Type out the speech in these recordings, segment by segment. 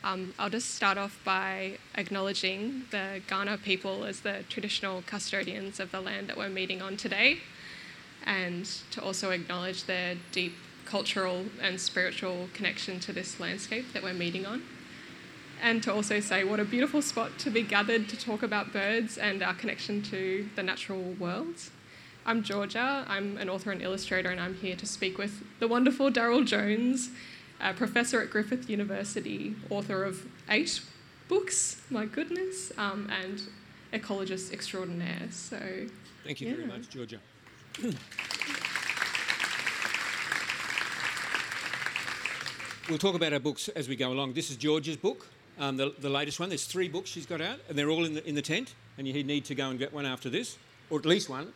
I'll just start off by acknowledging the Kaurna people as the traditional custodians of the land that we're meeting on today, and to also acknowledge their deep cultural and spiritual connection to this landscape that we're meeting on. And to also say what a beautiful spot to be gathered to talk about birds and our connection to the natural world. I'm Georgia, I'm an author and illustrator, and I'm here to speak with the wonderful Daryl Jones, a professor at Griffith University, author of 8 books, my goodness, and ecologist extraordinaire. So, thank you very much, Georgia. We'll talk about our books as we go along. This is Georgia's book, the latest one. There's 3 books she's got out, and they're all in the tent, and you need to go and get one after this, or at least one.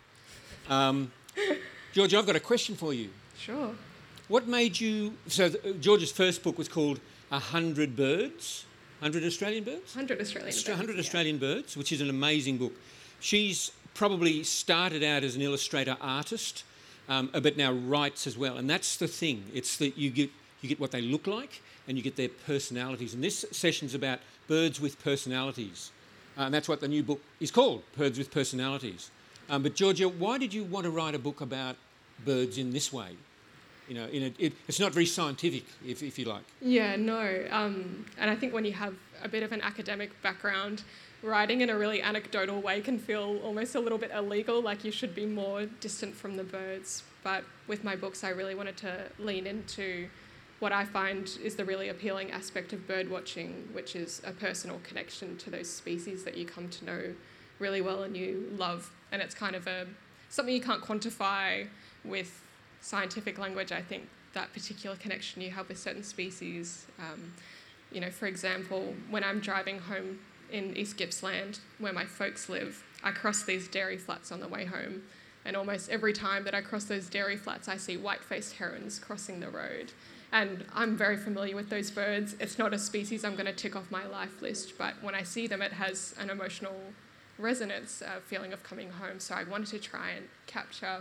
Georgia, I've got a question for you. Sure. What made you... So Georgia's first book was called 100 Birds, 100 Australian Birds? 100 Australian Birds, 100 Australian Birds, which is an amazing book. She's probably started out as an illustrator artist, but now writes as well. And that's the thing. It's that you get what they look like and you get their personalities. And this session's about birds with personalities. And that's what the new book is called, Birds with Personalities. But Georgia, why did you want to write a book about birds in this way? You know, it's not very scientific, if you like. Yeah, no. And I think when you have a bit of an academic background, writing in a really anecdotal way can feel almost a little bit illegal, like you should be more distant from the birds. But with my books, I really wanted to lean into what I find is the really appealing aspect of bird watching, which is a personal connection to those species that you come to know really well and you love. And it's kind of something you can't quantify with scientific language. I think that particular connection you have with certain species, for example, when I'm driving home in East Gippsland, where my folks live, I cross these dairy flats on the way home. And almost every time that I cross those dairy flats, I see white-faced herons crossing the road. And I'm very familiar with those birds. It's not a species I'm going to tick off my life list, but when I see them, it has an emotional resonance, a feeling of coming home. So I wanted to try and capture,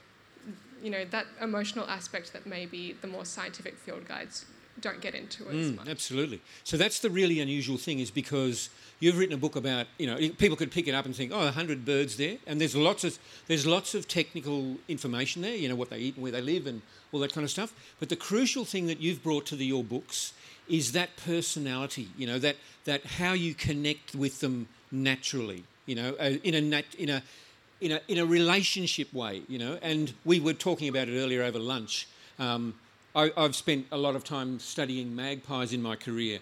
that emotional aspect that maybe the more scientific field guides don't get into as much. Absolutely. So that's the really unusual thing, is because you've written a book about, people could pick it up and think, 100 birds there, and there's lots of technical information there, what they eat and where they live and all that kind of stuff. But the crucial thing that you've brought to your books is that personality, that how you connect with them naturally, in a relationship way, And we were talking about it earlier over lunch. I've spent a lot of time studying magpies in my career.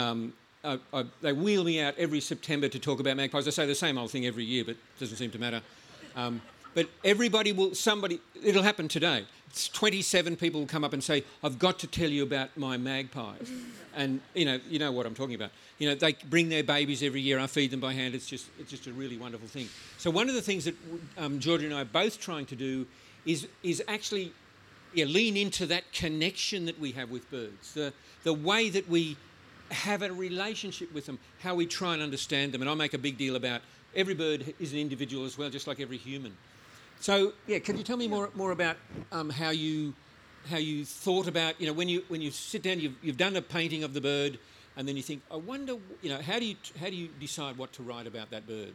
They wheel me out every September to talk about magpies. I say the same old thing every year, but it doesn't seem to matter. But it'll happen today. 27 people will come up and say, I've got to tell you about my magpies. And, you know what I'm talking about. They bring their babies every year. I feed them by hand. It's just a really wonderful thing. So one of the things that Georgia and I are both trying to do is actually lean into that connection that we have with birds, the way that we have a relationship with them, how we try and understand them. And I make a big deal about every bird is an individual as well, just like every human. So, can you tell me more about how you thought about, when you sit down, you've done a painting of the bird, and then you think, I wonder, how do you decide what to write about that bird?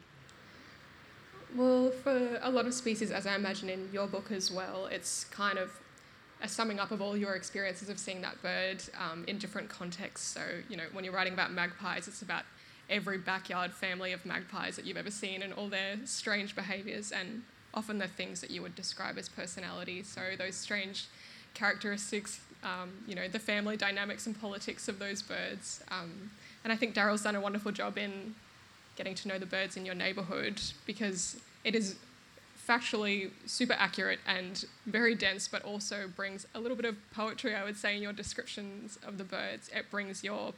Well, for a lot of species, as I imagine in your book as well, it's kind of a summing up of all your experiences of seeing that bird in different contexts. So, when you're writing about magpies, it's about every backyard family of magpies that you've ever seen and all their strange behaviours and often the things that you would describe as personality. So those strange characteristics, the family dynamics and politics of those birds. And I think Daryl's done a wonderful job in getting to know the birds in your neighbourhood, because it is factually super accurate and very dense, but also brings a little bit of poetry, I would say, in your descriptions of the birds. It brings your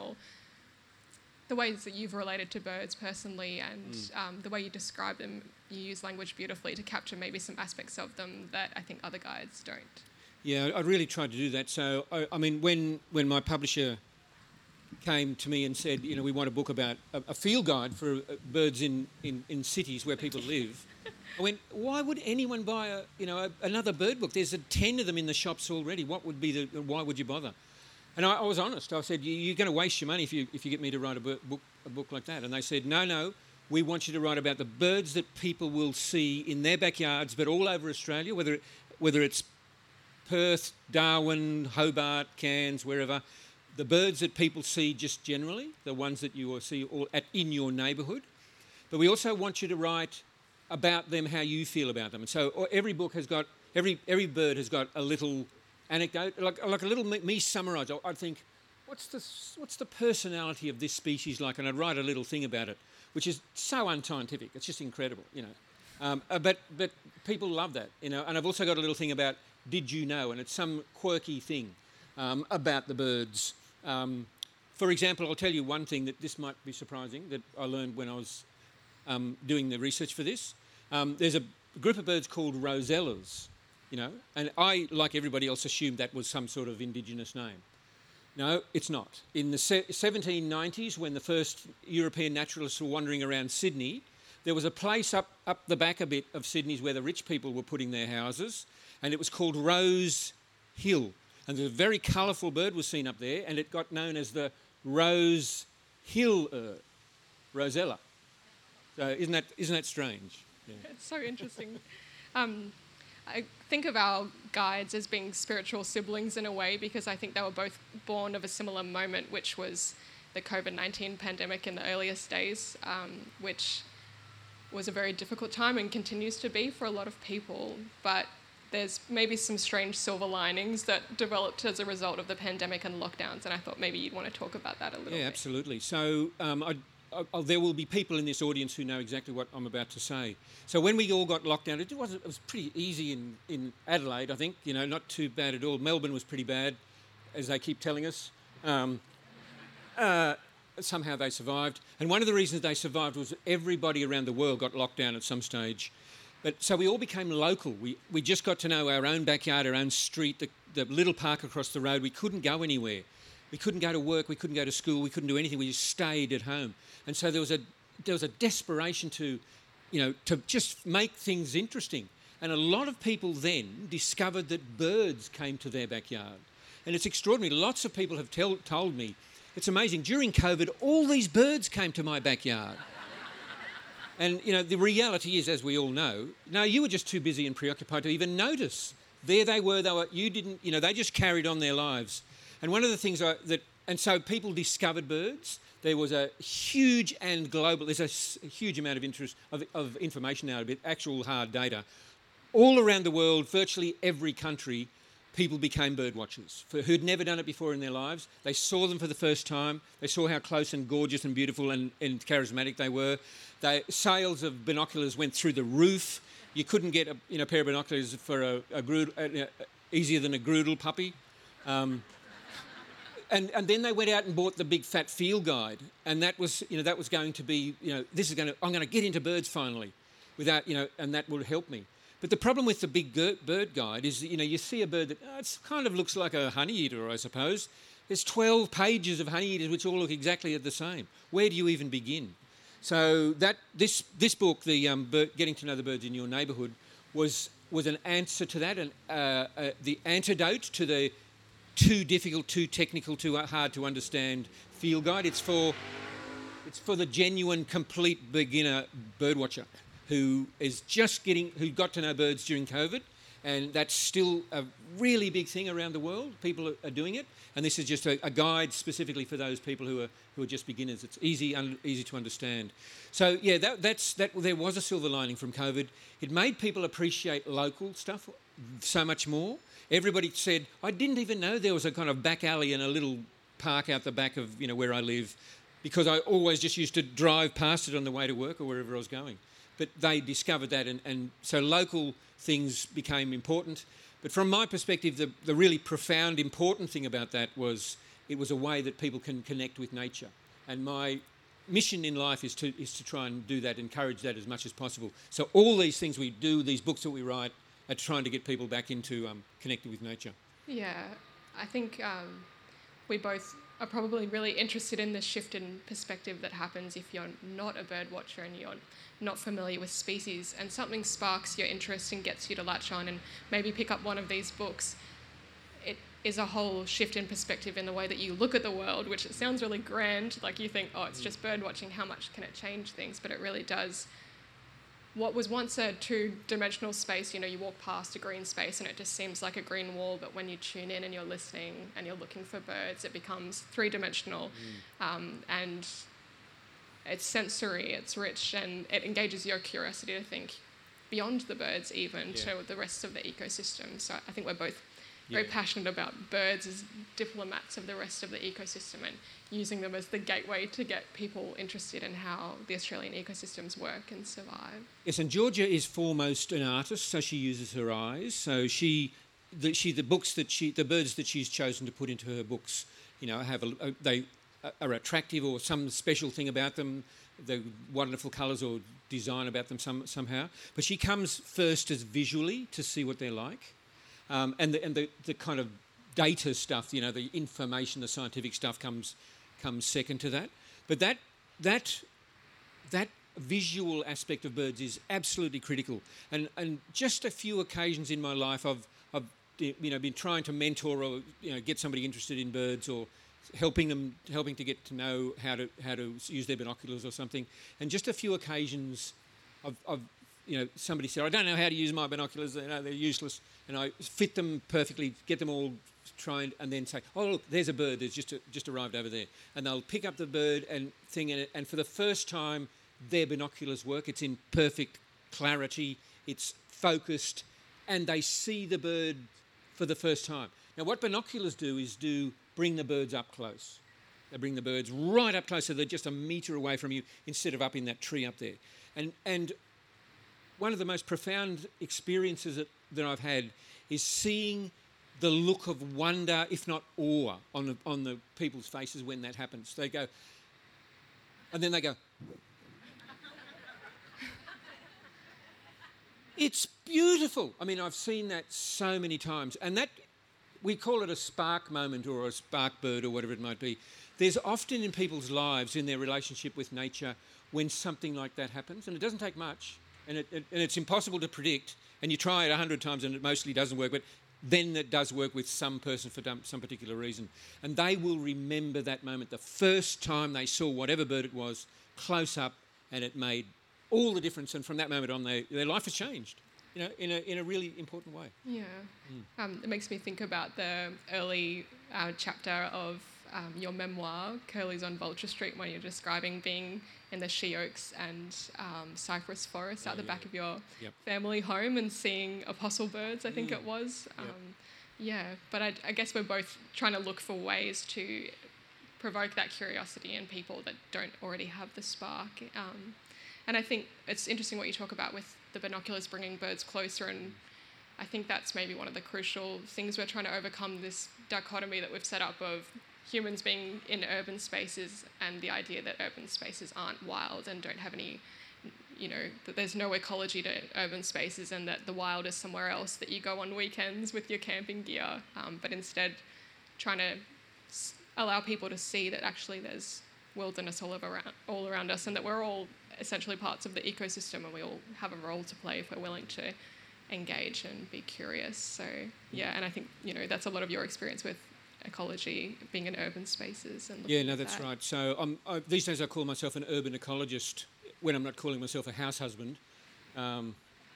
the ways that you've related to birds personally, and the way you describe them. You use language beautifully to capture maybe some aspects of them that I think other guides don't. Yeah, I really tried to do that. So, when my publisher came to me and said, we want a book about a field guide for birds in cities where people live, I went, why would anyone buy another bird book? There's 10 of them in the shops already. Why would you bother? And I was honest. I said, you're going to waste your money if you get me to write a book like that. And they said, no, we want you to write about the birds that people will see in their backyards, but all over Australia, whether it's Perth, Darwin, Hobart, Cairns, wherever, the birds that people see just generally, the ones that you will see in your neighbourhood. But we also want you to write about them, how you feel about them. And so every book has got, every bird has got a little anecdote, like a little me summarised. I'd think, what's the personality of this species like? And I'd write a little thing about it, which is so unscientific. It's just incredible, you know. But people love that, you know. And I've also got a little thing about did you know, and it's some quirky thing about the birds. For example, I'll tell you one thing that this might be surprising that I learned when I was doing the research for this. There's a group of birds called rosellas, you know, and I, like everybody else, assumed that was some sort of indigenous name. No, it's not. In the 1790s, when the first European naturalists were wandering around Sydney, there was a place up the back a bit of Sydney's where the rich people were putting their houses, and it was called Rose Hill. And a very colourful bird was seen up there, and it got known as the Rose Hill Rosella. So isn't that strange? Yeah. It's so interesting. I think of our guides as being spiritual siblings in a way, because I think they were both born of a similar moment, which was the COVID-19 pandemic in the earliest days, which was a very difficult time and continues to be for a lot of people. But there's maybe some strange silver linings that developed as a result of the pandemic and lockdowns, and I thought maybe you'd want to talk about that a little bit. Yeah, absolutely. So there will be people in this audience who know exactly what I'm about to say. So when we all got locked down, it was pretty easy in Adelaide, I think, you know, not too bad at all. Melbourne was pretty bad, as they keep telling us. Somehow they survived. And one of the reasons they survived was everybody around the world got locked down at some stage. But so we all became local. We just got to know our own backyard, our own street, the little park across the road. We couldn't go anywhere. We couldn't go to work. We couldn't go to school. We couldn't do anything. We just stayed at home. And so there was a desperation to just make things interesting. And a lot of people then discovered that birds came to their backyard. And it's extraordinary. Lots of people have told me, it's amazing. During COVID, all these birds came to my backyard. And, you know, the reality is, as we all know, no, you were just too busy and preoccupied to even notice. There they were, they just carried on their lives. And one of the things and so people discovered birds. There was a huge and global, there's a huge amount of interest, of information now, actual hard data. All around the world, virtually every country, people became bird watchers who'd never done it before in their lives. They saw them for the first time. They saw how close and gorgeous and beautiful and charismatic they were. Sales of binoculars went through the roof. You couldn't get a pair of binoculars for a easier than a Groodle puppy. And then they went out and bought the big fat field guide, and that was going to be, I'm going to get into birds finally, and that will help me. But the problem with the big bird guide is that, you see a bird that it kind of looks like a honeyeater, I suppose. There's 12 pages of honeyeaters which all look exactly the same. Where do you even begin? So this book, the Getting to Know the Birds in Your Neighbourhood, was an answer to that, and the antidote to the too difficult, too technical, too hard to understand field guide. It's for the genuine, complete beginner birdwatcher who got to know birds during COVID, and that's still a really big thing around the world. People are doing it, and this is just a guide specifically for those people who are just beginners. It's easy to understand. So yeah, there was a silver lining from COVID. It made people appreciate local stuff so much more. Everybody said, I didn't even know there was a kind of back alley and a little park out the back of where I live, because I always just used to drive past it on the way to work or wherever I was going. But they discovered that, and so local things became important. But from my perspective, the really profound, important thing about that was it was a way that people can connect with nature. And my mission in life is to try and do that, encourage that as much as possible. So all these things we do, these books that we write, are trying to get people back into connecting with nature. Yeah, I think we both are probably really interested in the shift in perspective that happens if you're not a bird watcher and you're not familiar with species, and something sparks your interest and gets you to latch on and maybe pick up one of these books. is a whole shift in perspective in the way that you look at the world, which it sounds really grand. Like you think, oh, it's just bird watching, how much can it change things? But it really does. What was once a two-dimensional space, you know, you walk past a green space and it just seems like a green wall, but when you tune in and you're listening and you're looking for birds, it becomes three-dimensional. And it's sensory, it's rich, and it engages your curiosity to think beyond the birds even to the rest of the ecosystem. So I think we're both very passionate about birds as diplomats of the rest of the ecosystem and using them as the gateway to get people interested in how the Australian ecosystems work and survive. Yes, and Georgia is foremost an artist, so she uses her eyes. So the birds that she's chosen to put into her books, you know, they are attractive or some special thing about them, the wonderful colours or design about them somehow. But she comes first as visually to see what they're like. And the kind of data stuff, you know, the information, the scientific stuff comes second to that. But that visual aspect of birds is absolutely critical. And just a few occasions in my life, I've been trying to mentor or get somebody interested in birds or helping to get to know how to use their binoculars or something. And just a few occasions, I've somebody said, I don't know how to use my binoculars, they're useless. And I fit them perfectly, get them all trained, and then say, oh, look, there's a bird that's just arrived over there. And they'll pick up the bird and thing in it, and for the first time, their binoculars work. It's in perfect clarity, it's focused, and they see the bird for the first time. Now, what binoculars do is bring the birds up close. They bring the birds right up close, so they're just a metre away from you instead of up in that tree up there. And one of the most profound experiences that I've had is seeing the look of wonder, if not awe, on the people's faces when that happens. They go, and then they go, it's beautiful. I mean, I've seen that so many times. And that, we call it a spark moment or a spark bird or whatever it might be. There's often in people's lives, in their relationship with nature, when something like that happens, and it doesn't take much. And it's impossible to predict, and you try it 100 times and it mostly doesn't work, but then it does work with some person for some particular reason. And they will remember that moment, the first time they saw whatever bird it was, close up, and it made all the difference. And from that moment on, their life has changed, in a really important way. Yeah. It makes me think about the early chapter of your memoir, Curlews on Vulture Street, when you're describing being in the she oaks and cypress forest out the back of your family home and seeing apostle birds, I think it was. But I guess we're both trying to look for ways to provoke that curiosity in people that don't already have the spark. And I think it's interesting what you talk about with the binoculars bringing birds closer, and I think that's maybe one of the crucial things we're trying to overcome, this dichotomy that we've set up of humans being in urban spaces and the idea that urban spaces aren't wild and don't have any, that there's no ecology to urban spaces and that the wild is somewhere else, that you go on weekends with your camping gear, but instead trying to allow people to see that actually there's wilderness all around us and that we're all essentially parts of the ecosystem and we all have a role to play if we're willing to engage and be curious. So, and I think, that's a lot of your experience with ecology, being in urban spaces. And that's right. So these days I call myself an urban ecologist when I'm not calling myself a house husband. Urban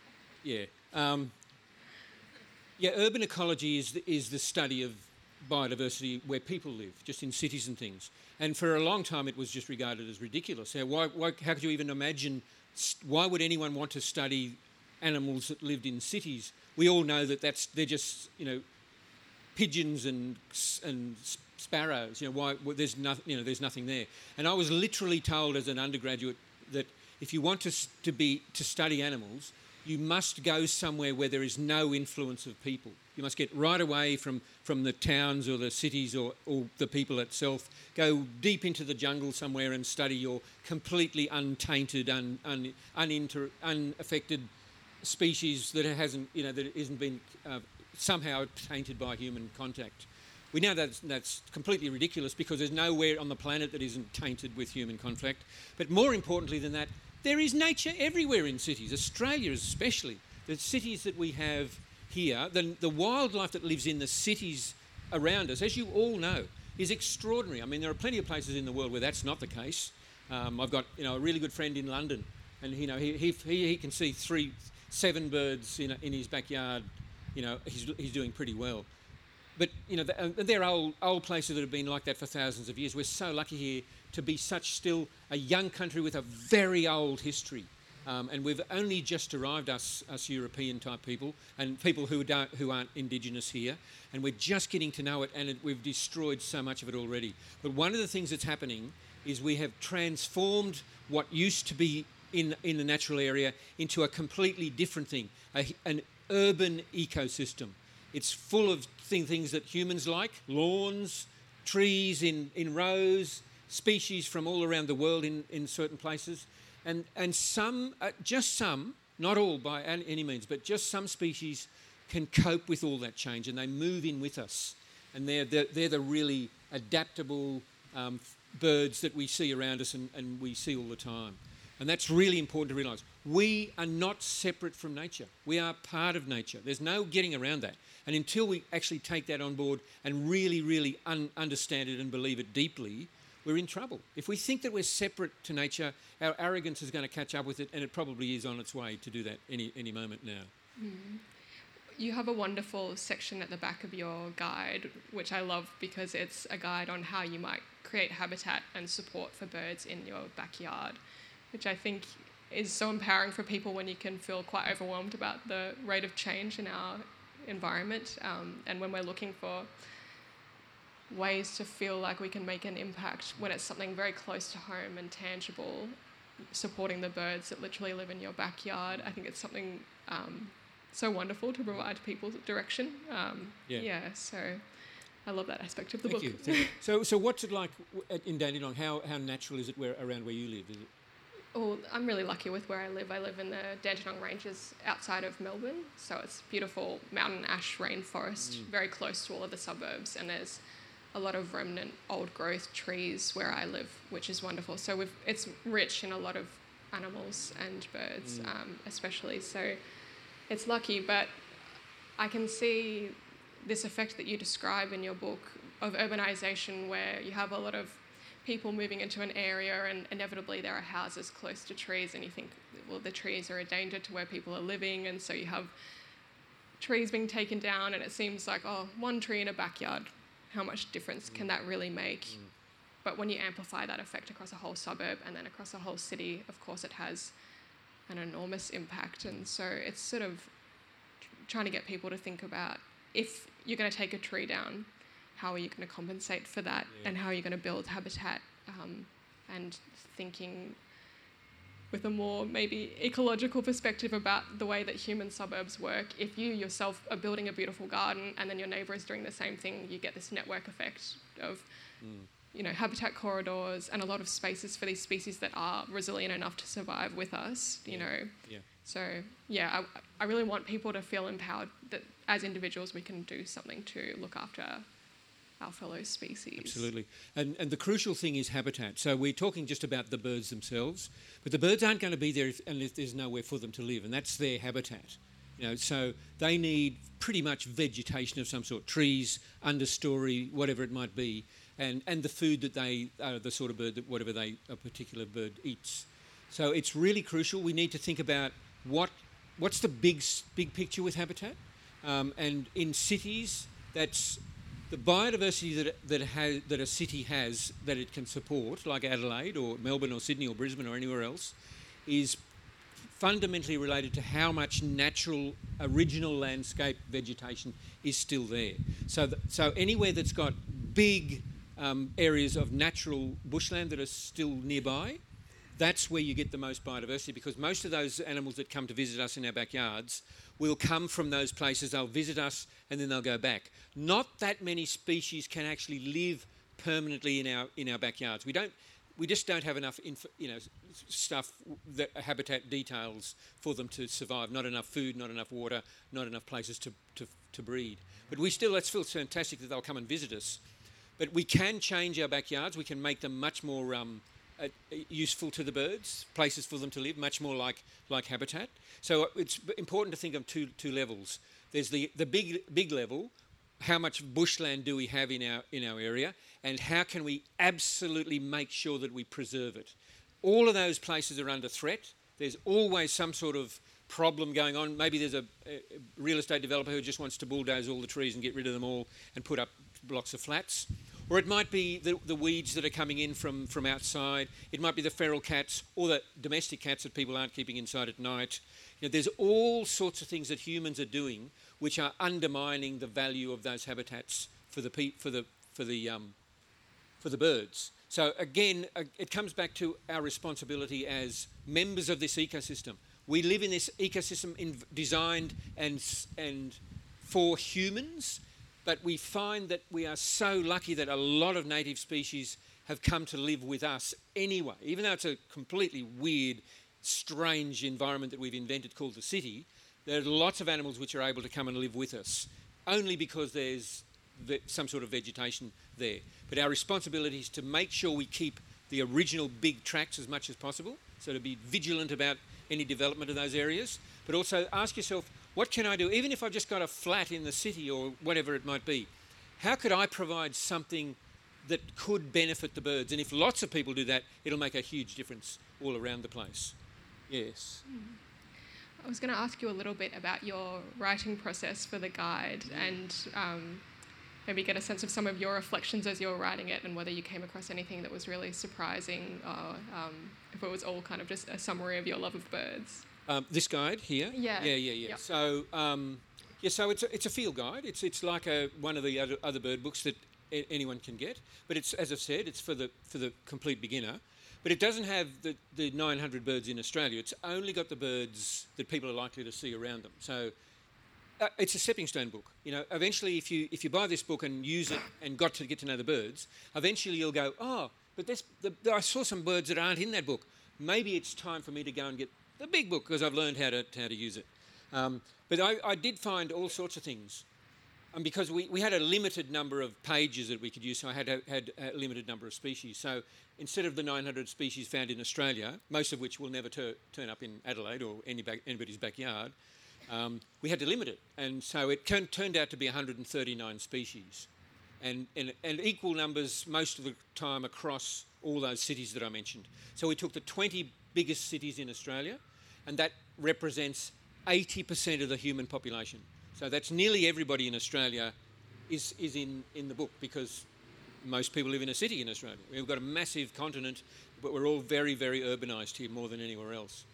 ecology is the study of biodiversity where people live, just in cities and things. And for a long time it was just regarded as ridiculous. How could you even imagine, why would anyone want to study animals that lived in cities? We all know that they're just, pigeons and sparrows. There's nothing there. And I was literally told as an undergraduate that if you want to study animals, you must go somewhere where there is no influence of people. You must get right away from the towns or the cities or the people itself. Go deep into the jungle somewhere and study your completely untainted, unaffected species that isn't been somehow tainted by human contact. We know that's completely ridiculous because there's nowhere on the planet that isn't tainted with human contact. But more importantly than that, there is nature everywhere in cities, Australia especially. The cities that we have here, the wildlife that lives in the cities around us, as you all know, is extraordinary. I mean, there are plenty of places in the world where that's not the case. I've got a really good friend in London, and he can see 7 birds in his backyard. He's doing pretty well. But there are old places that have been like that for thousands of years. We're so lucky here to be still a young country with a very old history. And we've only just arrived, us European type people, and people who aren't Indigenous here, and we're just getting to know it, and we've destroyed so much of it already. But one of the things that's happening is we have transformed what used to be in the natural area into a completely different thing, an urban ecosystem. It's full of things that humans like: lawns, trees in rows, species from all around the world in certain places. And some, just some, not all by any means, but just some species can cope with all that change, and they move in with us. And they're the really adaptable birds that we see around us and we see all the time. And that's really important to realise. We are not separate from nature. We are part of nature. There's no getting around that. And until we actually take that on board and really, really understand it and believe it deeply, we're in trouble. If we think that we're separate to nature, our arrogance is going to catch up with it, and it probably is on its way to do that any moment now. Mm. You have a wonderful section at the back of your guide, which I love because it's a guide on how you might create habitat and support for birds in your backyard, which I think is so empowering for people when you can feel quite overwhelmed about the rate of change in our environment, and when we're looking for ways to feel like we can make an impact when it's something very close to home and tangible, supporting the birds that literally live in your backyard. I think it's something so wonderful to provide people direction. So I love that aspect of the book. Thank you. So what's it like in Dandenong? How natural is it around where you live? Is it? Oh, I'm really lucky with where I live. I live in the Dandenong Ranges outside of Melbourne, so it's beautiful mountain ash rainforest, very close to all of the suburbs, and there's a lot of remnant old growth trees where I live, which is wonderful. So it's rich in a lot of animals and birds, especially. So it's lucky, but I can see this effect that you describe in your book of urbanisation, where you have a lot of people moving into an area and inevitably there are houses close to trees, and you think, well, the trees are a danger to where people are living, and so you have trees being taken down, and it seems like, one tree in a backyard, how much difference can that really make? But when you amplify that effect across a whole suburb and then across a whole city, of course it has an enormous impact. And so it's sort of trying to get people to think about, if you're going to take a tree down, how are you going to compensate for that, and how are you going to build habitat, and thinking with a more maybe ecological perspective about the way that human suburbs work. If you yourself are building a beautiful garden and then your neighbour is doing the same thing, you get this network effect of habitat corridors and a lot of spaces for these species that are resilient enough to survive with us, So, I really want people to feel empowered that as individuals we can do something to look after our fellow species. Absolutely. And the crucial thing is habitat. So we're talking just about the birds themselves, but the birds aren't going to be there unless there's nowhere for them to live, and that's their habitat. So they need pretty much vegetation of some sort, trees, understory, whatever it might be, and the food that they are the sort of bird that a particular bird eats. So it's really crucial. We need to think about what's the big picture with habitat, and in cities, that's the biodiversity that a city has that it can support, like Adelaide or Melbourne or Sydney or Brisbane or anywhere else, is fundamentally related to how much natural original landscape vegetation is still there. So anywhere that's got big areas of natural bushland that are still nearby, that's where you get the most biodiversity, because most of those animals that come to visit us in our backyards will come from those places. They'll visit us and then they'll go back. Not that many species can actually live permanently in our backyards. We just don't have enough stuff, that habitat details for them to survive. Not enough food, not enough water, not enough places to breed. But that feels fantastic that they'll come and visit us. But we can change our backyards. We can make them much more useful to the birds, places for them to live, much more like habitat. So it's important to think of two levels. There's the big level. how much bushland do we have in our area, and how can we absolutely make sure that we preserve it. All of those places are under threat. There's always some sort of problem going on. Maybe there's a real estate developer who just wants to bulldoze all the trees and get rid of them all and put up blocks of flats. Or it might be the weeds that are coming in from outside. It might be the feral cats or the domestic cats that people aren't keeping inside at night. There's all sorts of things that humans are doing which are undermining the value of those habitats for the birds. So again, it comes back to our responsibility as members of this ecosystem. We live in this ecosystem designed and for humans, but we find that we are so lucky that a lot of native species have come to live with us anyway. Even though it's a completely weird, strange environment that we've invented called the city, there are lots of animals which are able to come and live with us, only because there's some sort of vegetation there. But our responsibility is to make sure we keep the original big tracts as much as possible, so to be vigilant about any development of those areas, but also ask yourself, what can I do? Even if I've just got a flat in the city or whatever it might be, how could I provide something that could benefit the birds? And if lots of people do that, it'll make a huge difference all around the place. Yes. I was going to ask you a little bit about your writing process for the guide and maybe get a sense of some of your reflections as you were writing it and whether you came across anything that was really surprising or if it was all kind of just a summary of your love of birds. This guide here? Yeah. Yep. So, so it's a field guide. It's like one of the other bird books that anyone can get. But it's, as I've said, it's for the complete beginner. But it doesn't have the 900 birds in Australia. It's only got the birds that people are likely to see around them. So it's a stepping stone book. Eventually, if you buy this book and use it and get to know the birds, eventually you'll go, oh, but I saw some birds that aren't in that book. Maybe it's time for me to go and get the big book because I've learned how to use it. But I did find all sorts of things. And because we had a limited number of pages that we could use, so I had a limited number of species. So instead of the 900 species found in Australia, most of which will never turn up in Adelaide or anybody's backyard, we had to limit it. And so it turned out to be 139 species. And equal numbers most of the time across all those cities that I mentioned. So we took the 20 biggest cities in Australia, and that represents 80% of the human population. So that's nearly everybody in Australia is in the book because most people live in a city in Australia. We've got a massive continent, but we're all very, very urbanised here more than anywhere else.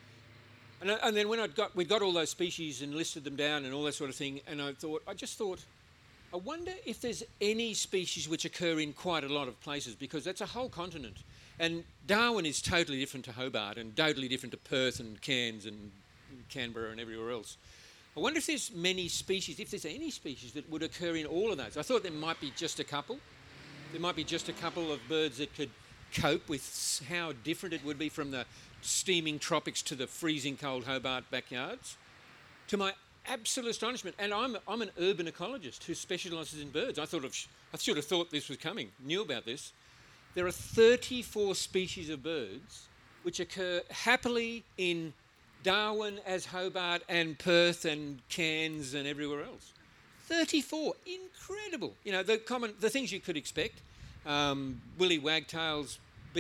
And then when we got all those species and listed them down and all that sort of thing, and I just thought, I wonder if there's any species which occur in quite a lot of places because that's a whole continent. And Darwin is totally different to Hobart and totally different to Perth and Cairns and Canberra and everywhere else. I wonder if there's any species that would occur in all of those. I thought there might be just a couple. There might be just a couple of birds that could cope with how different it would be from the steaming tropics to the freezing cold Hobart backyards. To my absolute astonishment, and I'm an urban ecologist who specialises in birds. I should have thought this was coming, knew about this. There are 34 species of birds which occur happily in Darwin as Hobart and Perth and Cairns and everywhere else. 34, incredible. The things you could expect: woolly wagtails,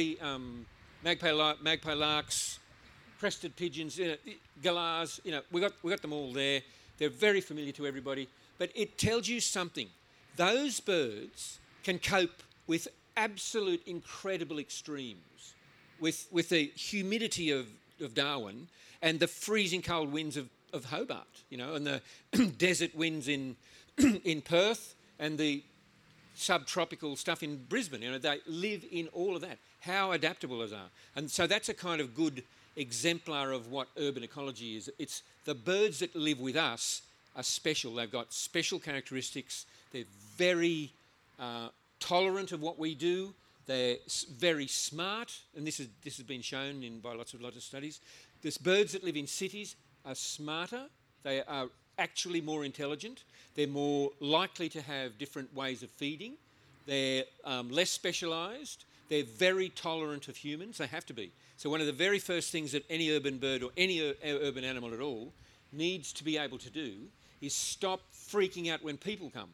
magpie larks, crested pigeons, galahs. We got them all there. They're very familiar to everybody. But it tells you something. Those birds can cope with absolute incredible extremes, with the humidity of Darwin and the freezing cold winds of Hobart, and the desert winds in Perth and the subtropical stuff in Brisbane. They live in all of that. How adaptable those are. And so that's a kind of good exemplar of what urban ecology is. It's the birds that live with us are special. They've got special characteristics. They're very tolerant of what we do. They're very smart, and this has been shown by lots of studies. These birds that live in cities are smarter. They are actually more intelligent. They're more likely to have different ways of feeding. They're less specialised. They're very tolerant of humans. They have to be. So one of the very first things that any urban bird or any urban animal at all needs to be able to do is stop freaking out when people come.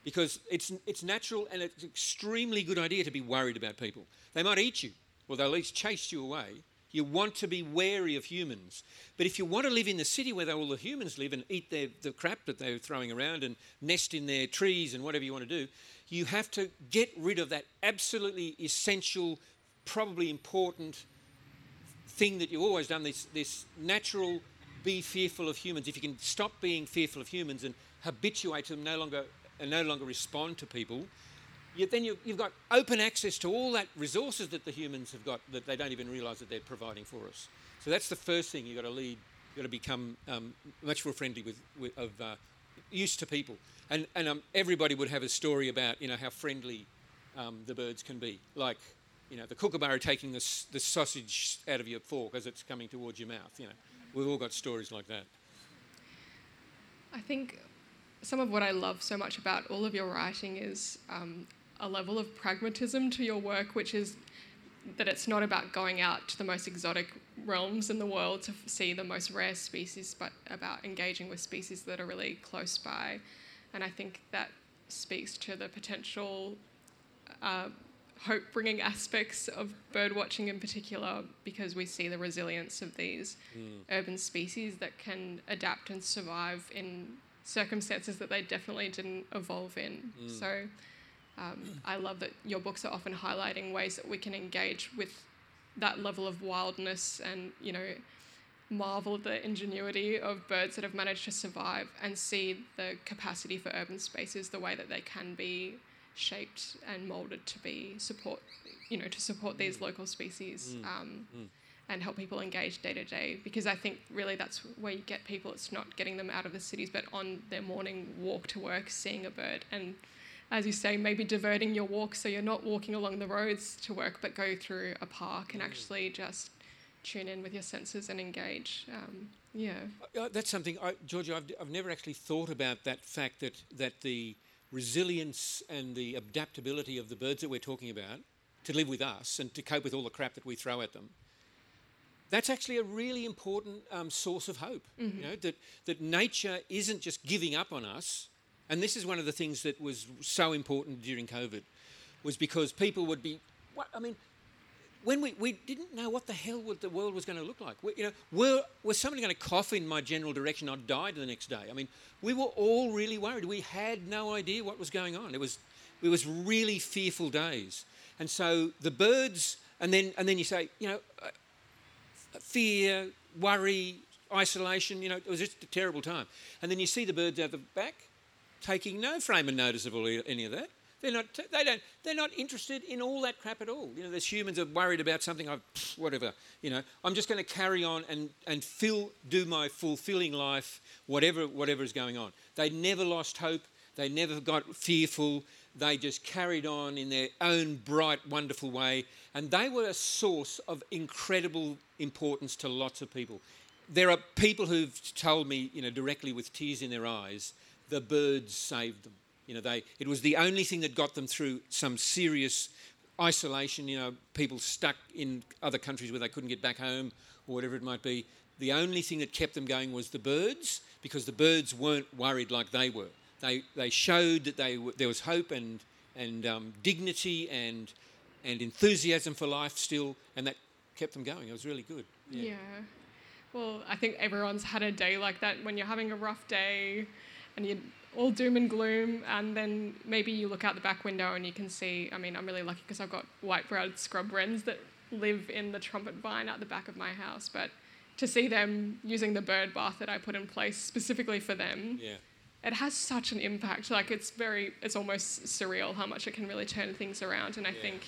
because it's natural and it's an extremely good idea to be worried about people. They might eat you, or they'll at least chase you away. You want to be wary of humans. But if you want to live in the city where all the humans live and eat the crap that they're throwing around and nest in their trees and whatever you want to do, you have to get rid of that absolutely essential, probably important thing that you've always done, this natural be fearful of humans. If you can stop being fearful of humans and habituate to them no longer respond to people, then you've got open access to all that resources that the humans have got that they don't even realise that they're providing for us. So that's the first thing you've got to lead. You've got to become much more friendly used to people. And everybody would have a story about how friendly the birds can be. Like, the kookaburra taking the sausage out of your fork as it's coming towards your mouth. We've all got stories like that. I think some of what I love so much about all of your writing is a level of pragmatism to your work, which is that it's not about going out to the most exotic realms in the world to see the most rare species, but about engaging with species that are really close by. And I think that speaks to the potential hope-bringing aspects of bird watching in particular, because we see the resilience of these urban species that can adapt and survive in circumstances that they definitely didn't evolve in. So I love that your books are often highlighting ways that we can engage with that level of wildness and, marvel at the ingenuity of birds that have managed to survive and see the capacity for urban spaces, the way that they can be shaped and moulded to support these local species and help people engage day to day. Because I think really that's where you get people. It's not getting them out of the cities, but on their morning walk to work, seeing a bird. And as you say, maybe diverting your walk so you're not walking along the roads to work, but go through a park and actually just tune in with your senses and engage. That's something, Georgia, I've never actually thought about that fact that the resilience and the adaptability of the birds that we're talking about to live with us and to cope with all the crap that we throw at them, that's actually a really important source of hope. That nature isn't just giving up on us. And this is one of the things that was so important during COVID, was because people would be, when we didn't know what the hell the world was going to look like. Was somebody going to cough in my general direction? I'd die the next day. We were all really worried. We had no idea what was going on. It was really fearful days. And so the birds, and then you say, fear, worry, isolation. It was just a terrible time. And then you see the birds out the back, taking no frame of notice of any of that. They're not interested in all that crap at all. There's humans are worried about something. Whatever. I'm just going to carry on and do my fulfilling life, whatever is going on. They never lost hope. They never got fearful. They just carried on in their own bright, wonderful way, and they were a source of incredible importance to lots of people. There are people who've told me, directly with tears in their eyes, the birds saved them. It was the only thing that got them through some serious isolation, people stuck in other countries where they couldn't get back home or whatever it might be. The only thing that kept them going was the birds, because the birds weren't worried like they were. They showed that there was hope and dignity and enthusiasm for life still, and that kept them going. It was really good. Yeah. Well, I think everyone's had a day like that when you're having a rough day and you're all doom and gloom, and then maybe you look out the back window and you can see, I'm really lucky because I've got white-browed scrub wrens that live in the trumpet vine at the back of my house, but to see them using the bird bath that I put in place specifically for them, it has such an impact. It's almost surreal how much it can really turn things around, and I think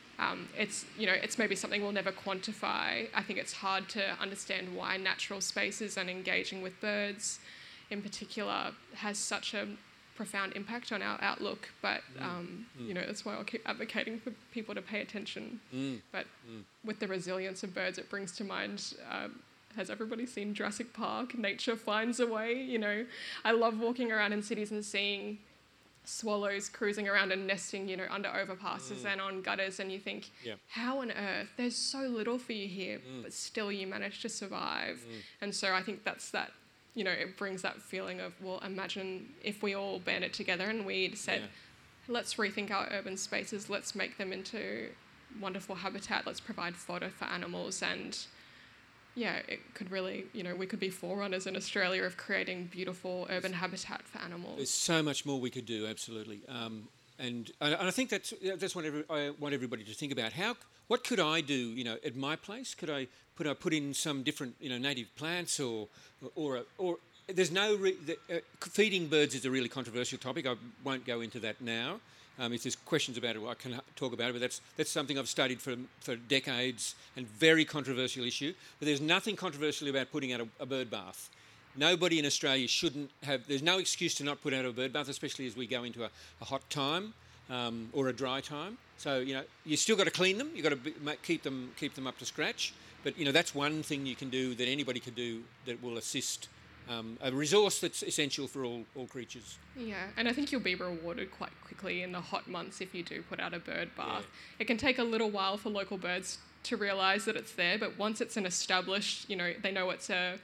it's maybe something we'll never quantify. I think it's hard to understand why natural spaces and engaging with birds in particular has such a profound impact on our outlook, but that's why I'll keep advocating for people to pay attention. But with the resilience of birds, it brings to mind, has everybody seen Jurassic Park? Nature finds a way. I love walking around in cities and seeing swallows cruising around and nesting, under overpasses and on gutters, and you think, how on earth, there's so little for you here, but still you manage to survive. And so I think that's that it brings that feeling of, well, imagine if we all banded together and we said, let's rethink our urban spaces, let's make them into wonderful habitat, let's provide fodder for animals, and it could really, we could be forerunners in Australia of creating beautiful urban habitat for animals. There's so much more we could do, absolutely. And I think that's what I want everybody to think about. What could I do, at my place? Could I put in some different, native plants or there's feeding birds is a really controversial topic. I won't go into that now. If there's questions about it, I can talk about it. But that's something I've studied for decades and very controversial issue. But there's nothing controversial about putting out a bird bath. Nobody in Australia shouldn't have. There's no excuse to not put out a bird bath, especially as we go into a hot time or a dry time. So you still got to clean them. You got to keep them up to scratch. But that's one thing you can do that anybody could do that will assist. A resource that's essential for all creatures. Yeah, and I think you'll be rewarded quite quickly in the hot months if you do put out a bird bath. Yeah. It can take a little while for local birds to realise that it's there, but once it's an established, they know it's a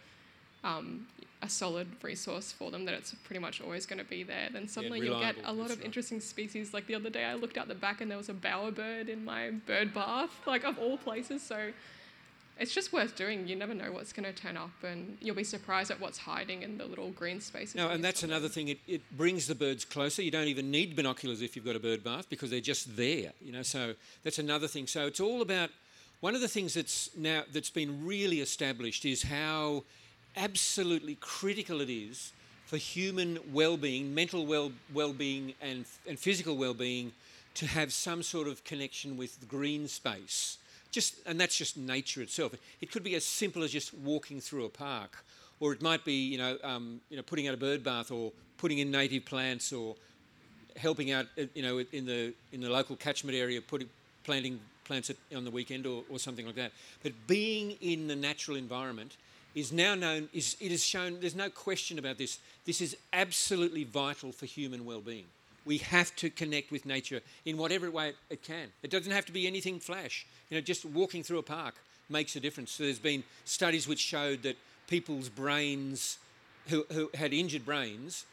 solid resource for them, that it's pretty much always going to be there, then suddenly you'll get a lot of interesting species. Like the other day I looked out the back and there was a bowerbird in my bird bath, like of all places. So it's just worth doing. You never know what's going to turn up, and you'll be surprised at what's hiding in the little green spaces. No, and that's another thing. It brings the birds closer. You don't even need binoculars if you've got a bird bath because they're just there. So that's another thing. So it's all about, one of the things that's been really established is how absolutely critical it is for human well-being, mental well-being and physical well-being, to have some sort of connection with the green space. And that's just nature itself. It could be as simple as just walking through a park, or it might be putting out a bird bath, or putting in native plants, or helping out in the local catchment area, planting plants on the weekend or something like that. But being in the natural environment is now known. It is shown. There's no question about this. This is absolutely vital for human well-being. We have to connect with nature in whatever way it can. It doesn't have to be anything flash. Just walking through a park makes a difference. So there's been studies which showed that people's brains who had injured brains,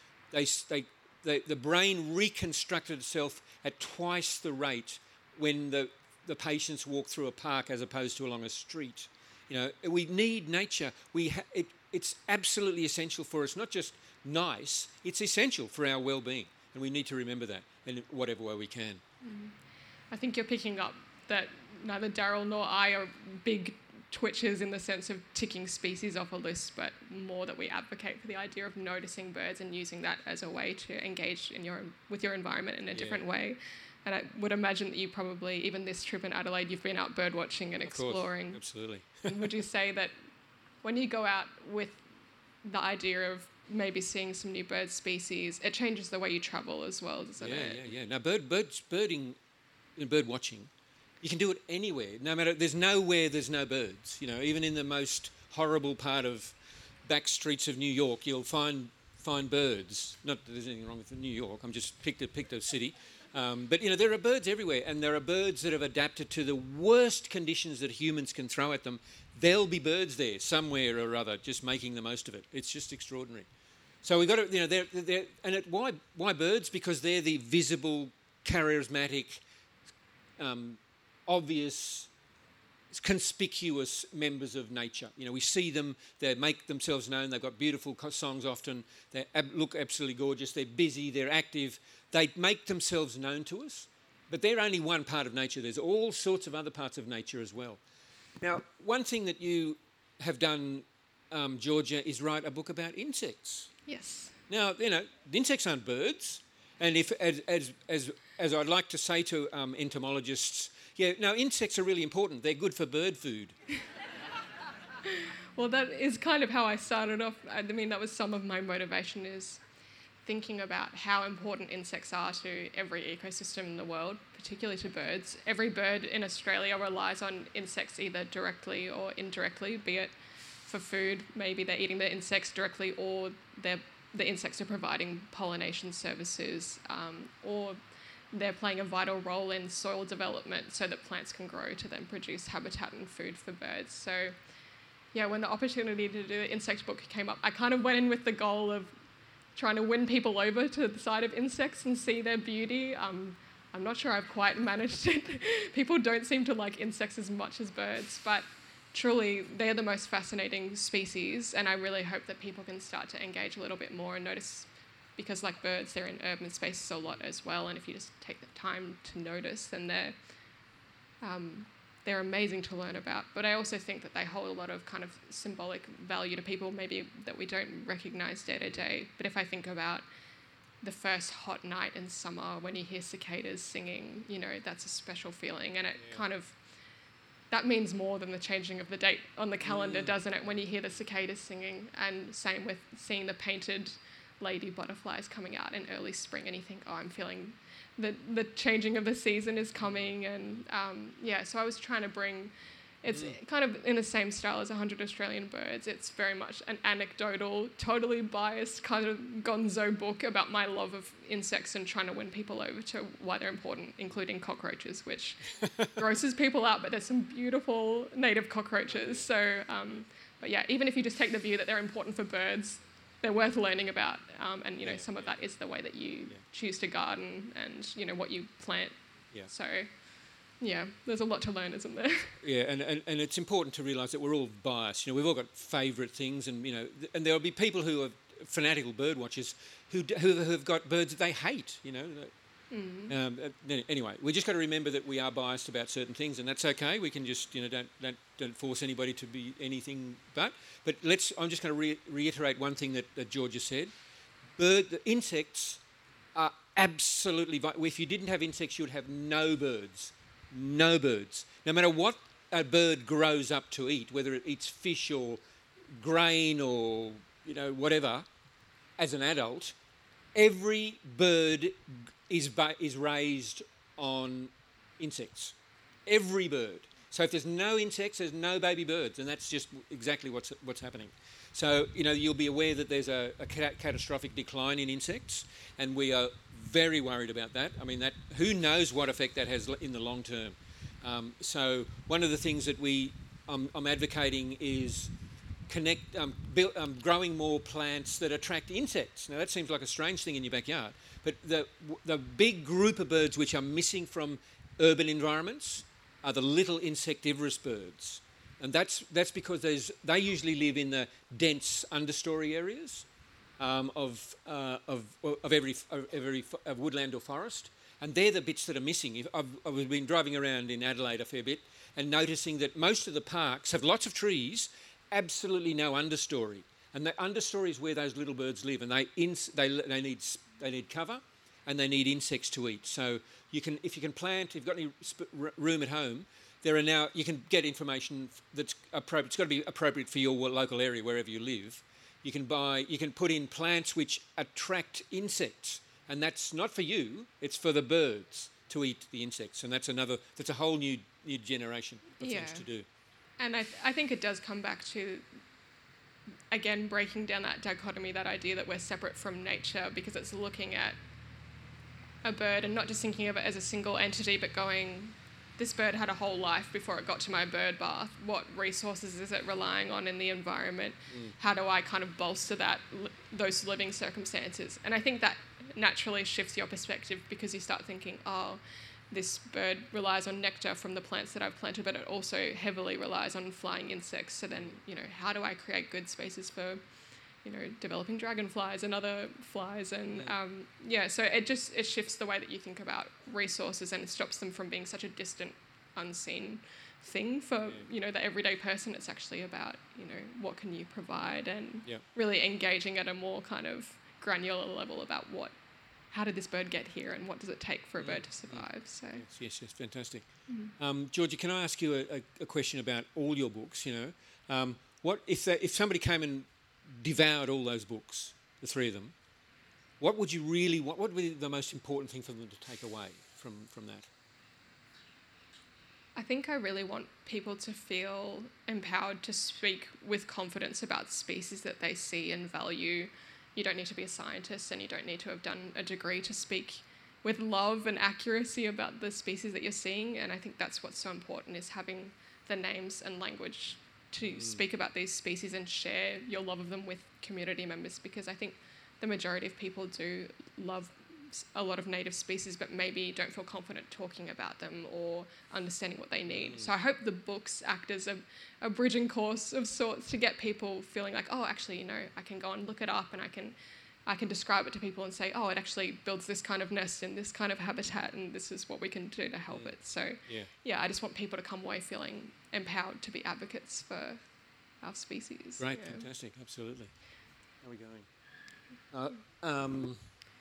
the brain reconstructed itself at twice the rate when the patients walk through a park as opposed to along a street. We need nature. It's absolutely essential for us. Not just nice, it's essential for our well-being. And we need to remember that in whatever way we can. I think you're picking up that neither Daryl nor I are big twitchers in the sense of ticking species off a list, but more that we advocate for the idea of noticing birds and using that as a way to engage with your environment in a different way. And I would imagine that you probably, even this trip in Adelaide, you've been out bird watching and exploring. Of course, absolutely. Would you say that when you go out with the idea of maybe seeing some new bird species, it changes the way you travel as well, doesn't it? Yeah. Now, birding and bird watching, you can do it anywhere. No matter, there's nowhere there's no birds. Even in the most horrible part of back streets of New York, you'll find birds. Not that there's anything wrong with New York. I'm just picked a city. But there are birds everywhere, and there are birds that have adapted to the worst conditions that humans can throw at them. There'll be birds there somewhere or other, just making the most of it. It's just extraordinary. So we've got to, why birds? Because they're the visible, charismatic, obvious, conspicuous members of nature. We see them, they make themselves known, they've got beautiful songs often, they look absolutely gorgeous, they're busy, they're active, they make themselves known to us, but they're only one part of nature. There's all sorts of other parts of nature as well. Now, one thing that you have done, Georgia, is write a book about insects. Yes. Now, insects aren't birds, and if, as I'd like to say to entomologists, insects are really important. They're good for bird food. Well, that is kind of how I started off. I mean, that was some of my motivation, is thinking about how important insects are to every ecosystem in the world, particularly to birds. Every bird in Australia relies on insects either directly or indirectly, be it for food, maybe they're eating the insects directly, or the insects are providing pollination services, or they're playing a vital role in soil development so that plants can grow to then produce habitat and food for birds. So yeah, when the opportunity to do an insect book came up, I kind of went in with the goal of trying to win people over to the side of insects and see their beauty. I'm not sure I've quite managed it. People don't seem to like insects as much as birds, but truly they're the most fascinating species, and I really hope that people can start to engage a little bit more and notice, because like birds, they're in urban spaces a lot as well, and if you just take the time to notice, then they're amazing to learn about. But I also think that they hold a lot of kind of symbolic value to people, maybe that we don't recognise day to day. But if I think about the first hot night in summer when you hear cicadas singing, you know, that's a special feeling, and it kind of, that means more than the changing of the date on the calendar, doesn't it, when you hear the cicadas singing? And same with seeing the painted lady butterflies coming out in early spring, and you think, oh, I'm feeling the changing of the season is coming. And so I was trying to bring, it's kind of in the same style as 100 Australian Birds. It's very much an anecdotal, totally biased kind of gonzo book about my love of insects and trying to win people over to why they're important, including cockroaches, which grosses people out, but there's some beautiful native cockroaches. So, but yeah, even if you just take the view that they're important for birds, they're worth learning about. And, you know, some of that is the way that you choose to garden and, you know, what you plant. Yeah. So, yeah, there's a lot to learn, isn't there? Yeah, and it's important to realise that we're all biased. You know, we've all got favourite things, and, you know, and there'll be people who are fanatical bird watchers who have got birds that they hate, you know. Anyway, we just got to remember that we are biased about certain things, and that's okay. We can just, you know, don't force anybody to be anything but. But I'm just going to reiterate one thing that Georgia said. The insects are absolutely vital. If you didn't have insects, you'd have no birds. No birds. No matter what a bird grows up to eat, whether it eats fish or grain or, you know, whatever, as an adult, every bird is raised on insects. Every bird. So if there's no insects, there's no baby birds, and that's just exactly what's happening. So, you know, you'll be aware that there's a catastrophic decline in insects, and we are very worried about that. I mean, who knows what effect that has in the long term. So one of the things that I'm advocating is growing more plants that attract insects. Now, that seems like a strange thing in your backyard, but the big group of birds which are missing from urban environments are the little insectivorous birds. And that's because they usually live in the dense understory areas of woodland or forest, and they're the bits that are missing. I've been driving around in Adelaide a fair bit and noticing that most of the parks have lots of trees, absolutely no understory, and the understory is where those little birds live, and they need cover, and they need insects to eat. So if you can plant, if you've got any room at home, you can get information that's appropriate. It's got to be appropriate for your local area, wherever you live. You can put in plants which attract insects, and that's not for you, it's for the birds to eat the insects, and that's a whole new generation of things to do. And I think it does come back to, again, breaking down that dichotomy, that idea that we're separate from nature, because it's looking at a bird and not just thinking of it as a single entity, but going, this bird had a whole life before it got to my bird bath. What resources is it relying on in the environment? How do I kind of bolster those living circumstances? And I think that naturally shifts your perspective, because you start thinking, oh, this bird relies on nectar from the plants that I've planted, but it also heavily relies on flying insects. So then, you know, how do I create good spaces for, you know, developing dragonflies and other flies? And so it shifts the way that you think about resources, and it stops them from being such a distant, unseen thing for, you know, the everyday person. It's actually about, you know, what can you provide, and really engaging at a more kind of granular level about how did this bird get here, and what does it take for a bird to survive? So yes, fantastic. Georgia, can I ask you a question about all your books? You know, what if somebody came and devoured all those books, the three of them, what would you really want? What would be the most important thing for them to take away from that? I think I really want people to feel empowered to speak with confidence about species that they see and value. You don't need to be a scientist, and you don't need to have done a degree to speak with love and accuracy about the species that you're seeing. And I think that's what's so important, is having the names and language to speak about these species and share your love of them with community members, because I think the majority of people do love a lot of native species but maybe don't feel confident talking about them or understanding what they need. So I hope the books act as a bridging course of sorts to get people feeling like, oh, actually, you know, I can go and look it up and I can describe it to people and say, oh, it actually builds this kind of nest in this kind of habitat and this is what we can do to help it. So, I just want people to come away feeling empowered to be advocates for our species. Great, fantastic, absolutely. How are we going?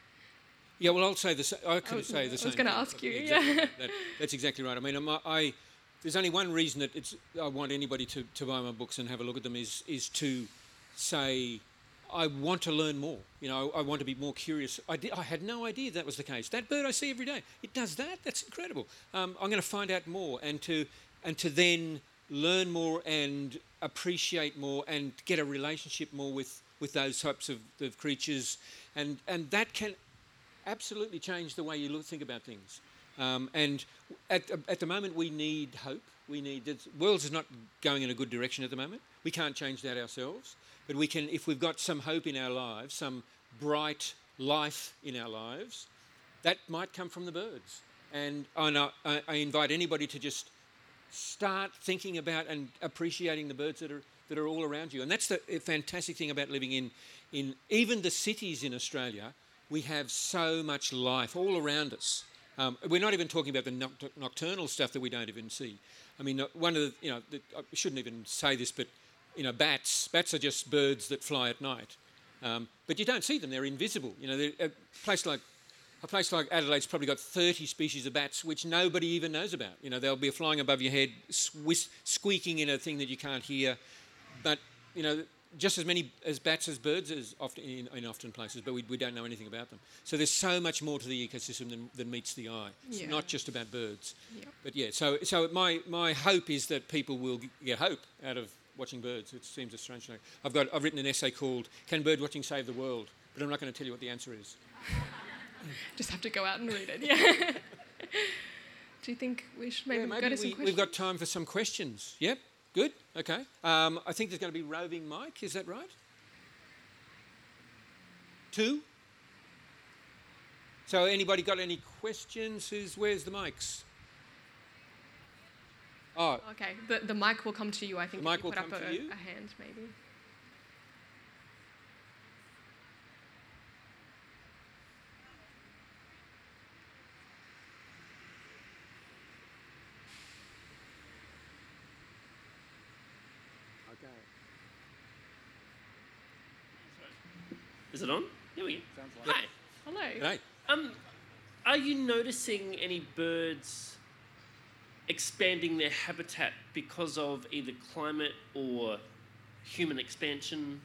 Well, I'll say the same. I could say the same. I was going to ask you, That's exactly right. I mean, there's only one reason that I want anybody to buy my books and have a look at them is to say, I want to learn more. You know, I want to be more curious. I had no idea that was the case. That bird I see every day, it does that. That's incredible. I'm going to find out more and to then learn more and appreciate more and get a relationship more with those types of creatures, and that can absolutely change the way you think about things. And at the moment, we need hope. The world is not going in a good direction at the moment. We can't change that ourselves, but we can, if we've got some hope in our lives, some bright life in our lives, that might come from the birds. And I invite anybody to just start thinking about and appreciating the birds that are all around you. And that's the fantastic thing about living in even the cities in Australia. We have so much life all around us. We're not even talking about the nocturnal stuff that we don't even see. I mean, one of the, I shouldn't even say this, but, bats are just birds that fly at night. But you don't see them, they're invisible. A place like Adelaide's probably got 30 species of bats which nobody even knows about. They'll be flying above your head, squeaking in a thing that you can't hear. But, just as many as bats as birds in often places, but we don't know anything about them. So there's so much more to the ecosystem than meets the eye. It's not just about birds. But so my hope is that people will get hope out of watching birds. It seems a strange thing. I've written an essay called "Can Bird Watching Save the World?" But I'm not going to tell you what the answer is. Just have to go out and read it. Yeah. Do you think we should maybe go to some questions? We've got time for some questions. Yep. Good. Okay. I think there's going to be roving Mike. Is that right? 2. So anybody got any questions? Where's the mics? Oh. Okay. The mic will come to you. I think. The mic will put come up to you. A hand, maybe. Is it on? Here we go. Sounds like Hi. Hello. Right. Are you noticing any birds expanding their habitat because of either climate or human expansion?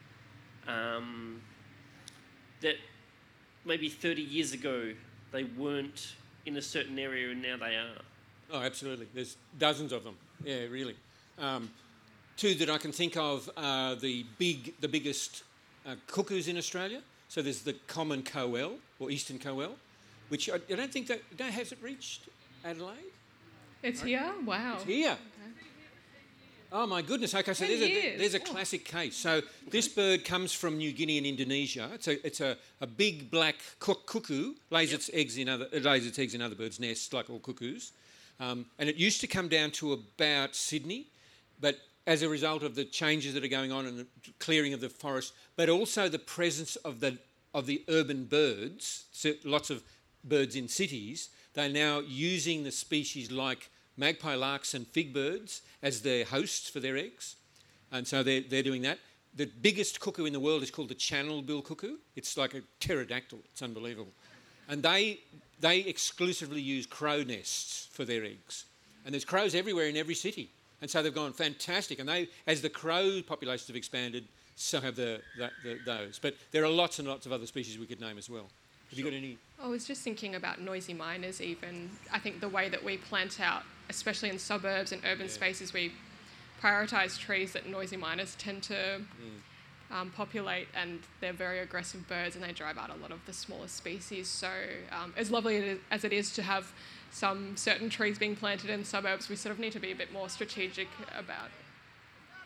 That maybe 30 years ago they weren't in a certain area and now they are? Oh, absolutely. There's dozens of them. Yeah, really. 2 that I can think of are the biggest cuckoos in Australia. So there's the common coel, or eastern coel, which I don't think has it reached Adelaide? It's here? Wow. It's here. Okay. Oh my goodness. Okay, so there's a classic case. So this bird comes from New Guinea and Indonesia. It's a big black cuckoo, lays its eggs in other birds' nests like all cuckoos. And it used to come down to about Sydney, but as a result of the changes that are going on and the clearing of the forest, but also the presence of the urban birds, so lots of birds in cities, they're now using the species like magpie larks and fig birds as their hosts for their eggs. And so they're doing that. The biggest cuckoo in the world is called the channel-bill cuckoo. It's like a pterodactyl. It's unbelievable. And they exclusively use crow nests for their eggs. And there's crows everywhere in every city. And so they've gone fantastic. And as the crow populations have expanded, so have those. But there are lots and lots of other species we could name as well. Have you got any? I was just thinking about noisy miners even. I think the way that we plant out, especially in suburbs and urban spaces, we prioritise trees that noisy miners tend to populate, and they're very aggressive birds and they drive out a lot of the smaller species. So as lovely as it is to have some certain trees being planted in suburbs, we sort of need to be a bit more strategic about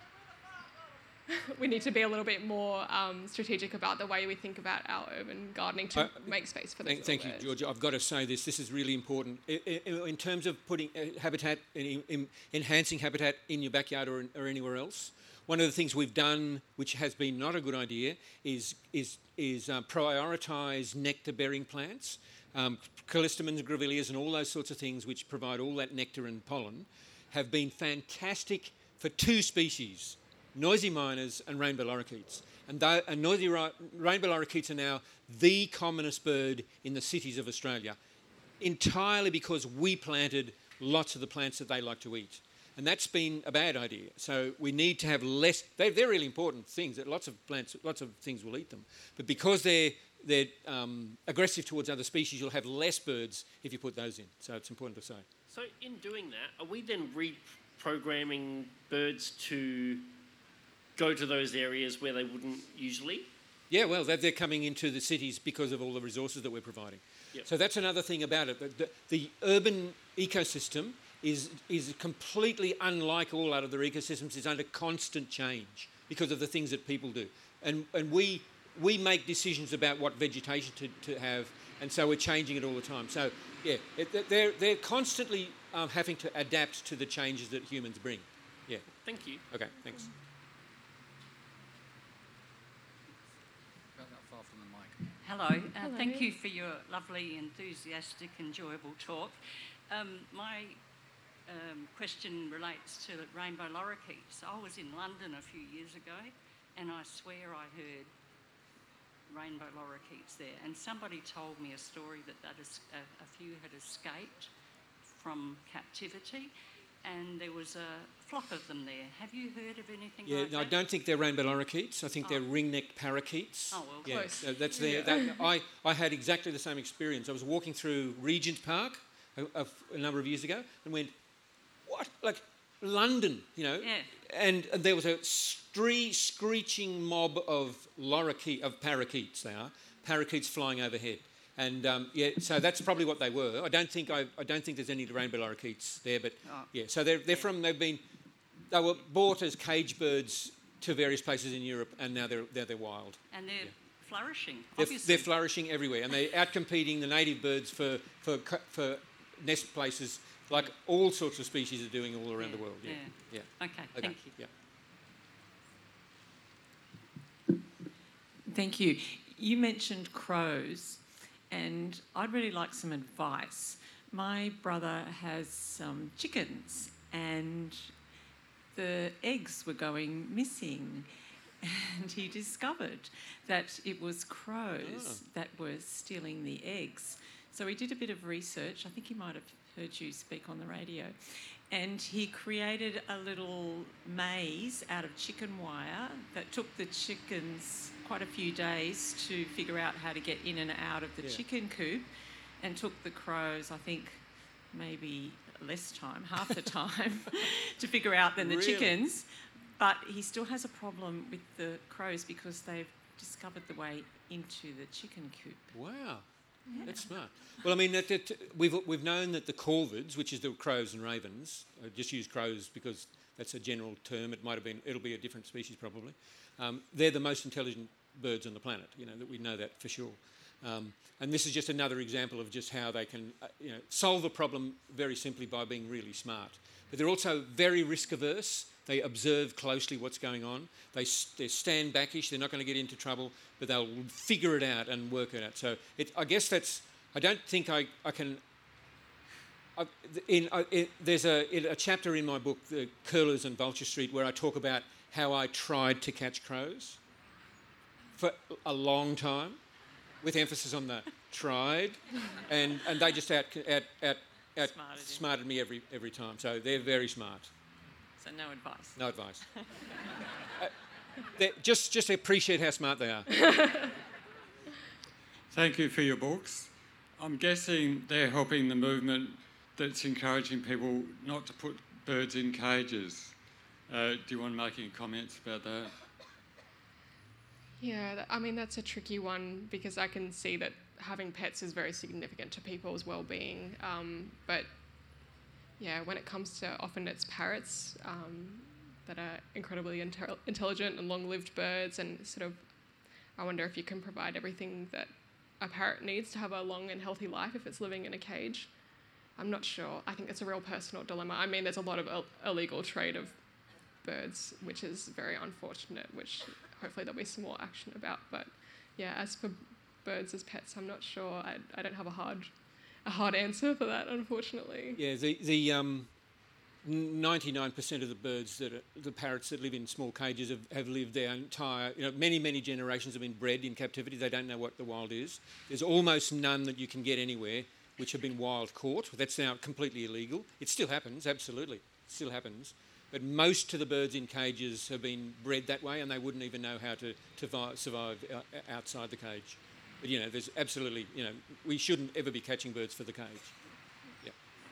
we need to be a little bit more strategic about the way we think about our urban gardening to make space for those Thank you, birds. Georgia. I've got to say this. This is really important. In terms of putting habitat, enhancing habitat in your backyard or anywhere else, one of the things we've done, which has been not a good idea, is prioritise nectar-bearing plants. Callistemons, grevilleas and all those sorts of things which provide all that nectar and pollen have been fantastic for two species, noisy miners and rainbow lorikeets. And noisy rainbow lorikeets are now the commonest bird in the cities of Australia, entirely because we planted lots of the plants that they like to eat. And that's been a bad idea. So we need to have less. They're really important things. That lots of plants, lots of things will eat them. But because they're aggressive towards other species, you'll have less birds if you put those in. So it's important to say. So in doing that, are we then reprogramming birds to go to those areas where they wouldn't usually? Yeah, well, they're coming into the cities because of all the resources that we're providing. Yep. So that's another thing about it. The urban ecosystem is completely unlike all other ecosystems. It's under constant change because of the things that people do. And we make decisions about what vegetation to have, and so we're changing it all the time. So, yeah, they're constantly having to adapt to the changes that humans bring. Yeah. Thank you. Okay, thanks. Hello. Thank you for your lovely, enthusiastic, enjoyable talk. My question relates to rainbow lorikeets. I was in London a few years ago, and I swear I heard rainbow lorikeets there. And somebody told me a story that a few had escaped from captivity, and there was a flock of them there. Have you heard of anything like that? Yeah, I don't think they're rainbow lorikeets. I think they're ring-necked parakeets. Oh, well, yeah, close. so that's their. I had exactly the same experience. I was walking through Regent Park a number of years ago and went, what? Like London, you know? Yeah. And there was a screeching mob of parakeets. They are parakeets flying overhead. And so that's probably what they were. I don't think there's any rainbow lorikeets there, but yeah. So they were bought as cage birds to various places in Europe, and now they're wild. And they're flourishing. They're flourishing everywhere, and they're outcompeting the native birds for nest places, like all sorts of species are doing all around the world. Yeah. Okay. Thank you. Yeah. Thank you. You mentioned crows, and I'd really like some advice. My brother has some chickens, and the eggs were going missing, and he discovered that it was crows that were stealing the eggs. So he did a bit of research. I think he might have heard you speak on the radio. And he created a little maze out of chicken wire that took the chickens quite a few days to figure out how to get in and out of the chicken coop, and took the crows, I think, maybe less time, half the time, to figure out than the chickens. But he still has a problem with the crows because they've discovered the way into the chicken coop. Wow. Yeah. That's smart. Well, I mean, we've known that the corvids, which is the crows and ravens, I just use crows because that's a general term. It'll be a different species probably. They're the most intelligent birds on the planet. You know that we know that for sure. And this is just another example of just how they can, solve a problem very simply by being really smart. But they're also very risk averse. They observe closely what's going on. They stand backish. They're not going to get into trouble, but they'll figure it out and work it out. So I guess that's. I don't think I can. There's a chapter in my book, The Curlers and Vulture Street, where I talk about how I tried to catch crows for a long time, with emphasis on the tried, and they just outsmarted me every time. So they're very smart. So no advice. No advice. Just appreciate how smart they are. Thank you for your books. I'm guessing they're helping the movement that's encouraging people not to put birds in cages. Do you want to make any comments about that? Yeah, I mean, that's a tricky one because I can see that having pets is very significant to people's well-being. But yeah, when it comes to often it's parrots, that are incredibly intelligent and long-lived birds, and sort of I wonder if you can provide everything that a parrot needs to have a long and healthy life if it's living in a cage. I'm not sure. I think it's a real personal dilemma. I mean, there's a lot of illegal trade of birds, which is very unfortunate, which hopefully there'll be some more action about. But yeah, as for birds as pets, I'm not sure. I don't have a hard answer for that, unfortunately. Yeah, the 99% of the birds the parrots that live in small cages have lived their entire, many generations have been bred in captivity. They don't know what the wild is. There's almost none that you can get anywhere which have been wild caught. That's now completely illegal. It still happens, absolutely. It still happens. But most of the birds in cages have been bred that way, and they wouldn't even know how to survive outside the cage. But, there's absolutely, we shouldn't ever be catching birds for the cage. Yeah.